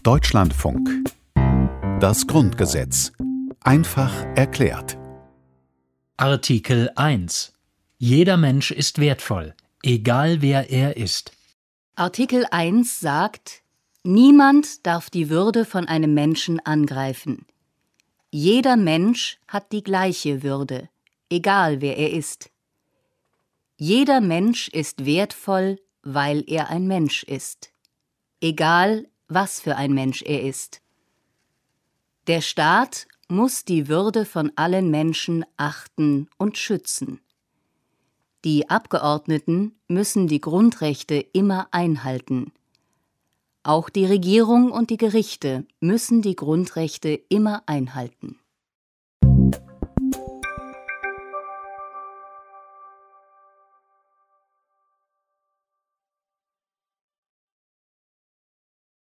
Deutschlandfunk. Das Grundgesetz. Einfach erklärt. Artikel 1. Jeder Mensch ist wertvoll, egal wer er ist. Artikel 1 sagt: Niemand darf die Würde von einem Menschen angreifen. Jeder Mensch hat die gleiche Würde, egal wer er ist. Jeder Mensch ist wertvoll, weil er ein Mensch ist. Egal, was für ein Mensch er ist. Der Staat muss die Würde von allen Menschen achten und schützen. Die Abgeordneten müssen die Grundrechte immer einhalten. Auch die Regierung und die Gerichte müssen die Grundrechte immer einhalten.